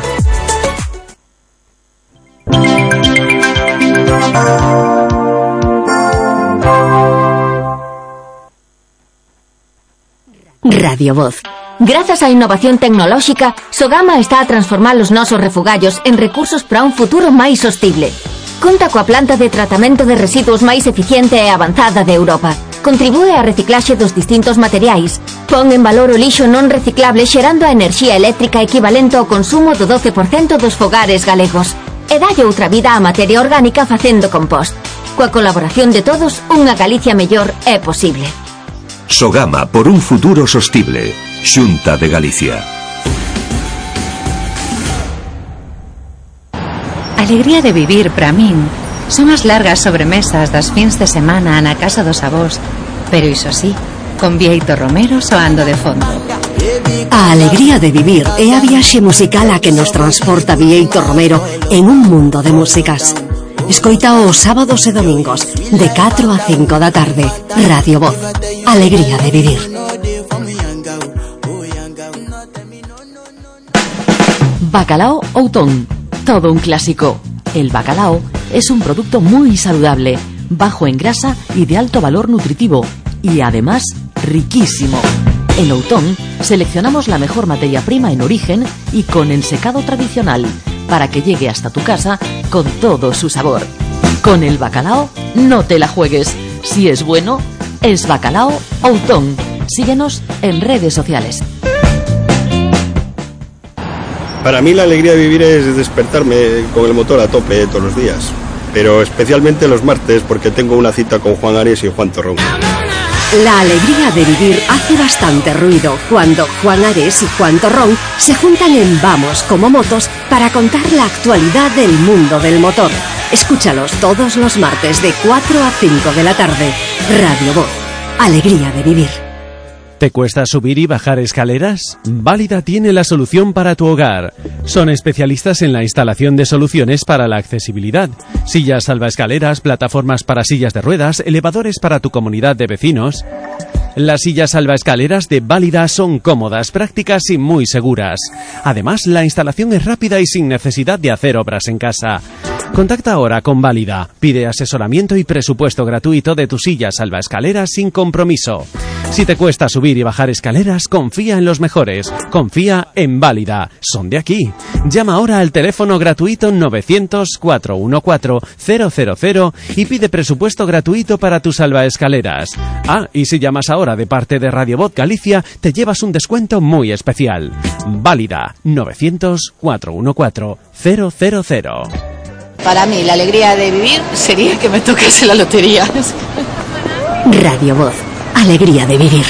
Radio Voz. Grazas á innovación tecnolóxica, Sogama está a transformar os nosos refugallos en recursos para un futuro máis sostible. Conta coa planta de tratamento de residuos máis eficiente e avanzada de Europa. Contribúe á reciclaxe dos distintos materiais. Pon en valor o lixo non reciclable xerando a enerxía eléctrica equivalente ao consumo do doce por cento dos fogares galegos. E dalle outra vida á materia orgánica facendo compost. Coa colaboración de todos, unha Galicia mellor é posible. Sogama por un futuro sostible. Xunta de Galicia. Alegría de vivir para min son as largas sobremesas das fins de semana na casa dos avós, pero iso sí, con Bieito Romero soando de fondo. A alegría de vivir é a viaxe musical a que nos transporta Bieito Romero en un mundo de músicas. Escoita os sábados e domingos de catro a cinco da tarde. Radio Voz. Alegría de vivir. Bacalao Outón. Todo un clásico. El bacalao es un producto muy saludable, bajo en grasa y de alto valor nutritivo, y además riquísimo. En Outón seleccionamos la mejor materia prima en origen y con ensecado tradicional, para que llegue hasta tu casa con todo su sabor. Con el bacalao no te la juegues. Si es bueno, es Bacalao Outón. Síguenos en redes sociales. Para mí la alegría de vivir es despertarme con el motor a tope todos los días, pero especialmente los martes porque tengo una cita con Juan Ares y Juan Torrón. La alegría de vivir hace bastante ruido cuando Juan Ares y Juan Torrón se juntan en Vamos como Motos para contar la actualidad del mundo del motor. Escúchalos todos los martes de cuatro a cinco de la tarde. Radio Voz. Alegría de vivir. ¿Te cuesta subir y bajar escaleras? Válida tiene la solución para tu hogar. Son especialistas en la instalación de soluciones para la accesibilidad. Sillas salvaescaleras, plataformas para sillas de ruedas, elevadores para tu comunidad de vecinos. Las sillas salvaescaleras de Válida son cómodas, prácticas y muy seguras. Además, la instalación es rápida y sin necesidad de hacer obras en casa. Contacta ahora con Válida. Pide asesoramiento y presupuesto gratuito de tu silla salvaescaleras sin compromiso. Si te cuesta subir y bajar escaleras, confía en los mejores. Confía en Válida. Son de aquí. Llama ahora al teléfono gratuito novecientos, cuatrocientos catorce, cero cero cero y pide presupuesto gratuito para tus salvaescaleras. Ah, y si llamas ahora de parte de Radio Voz Galicia, te llevas un descuento muy especial. Válida. novecientos, cuatrocientos catorce, cero cero cero. Para mí, la alegría de vivir sería que me tocase la lotería. Radio Voz. Alegría de vivir.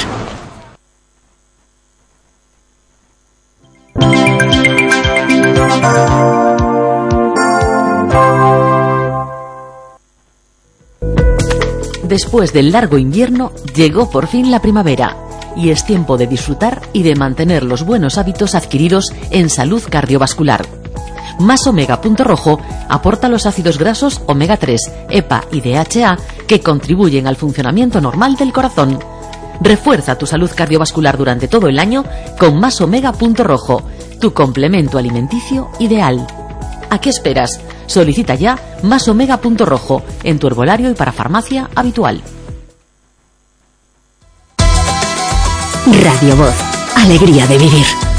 Después del largo invierno, llegó por fin la primavera. Y es tiempo de disfrutar y de mantener los buenos hábitos adquiridos en salud cardiovascular. Más Omega Punto Rojo aporta los ácidos grasos omega tres, E P A y D H A que contribuyen al funcionamiento normal del corazón. Refuerza tu salud cardiovascular durante todo el año con Más Omega Punto Rojo, tu complemento alimenticio ideal. ¿A qué esperas? Solicita ya Más Omega Punto Rojo en tu herbolario y para farmacia habitual. Radio Voz. Alegría de vivir.